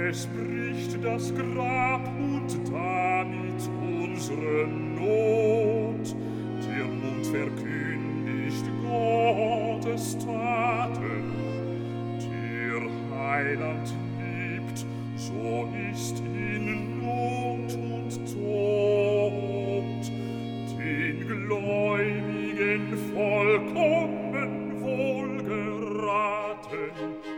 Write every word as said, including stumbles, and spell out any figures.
Es bricht das Grab und damit unsere Not. Der Mund verkündigt Gottes Taten. Der Heiland liebt, so ist in Not und Tod. Den Gläubigen vollkommen wohlgeraten,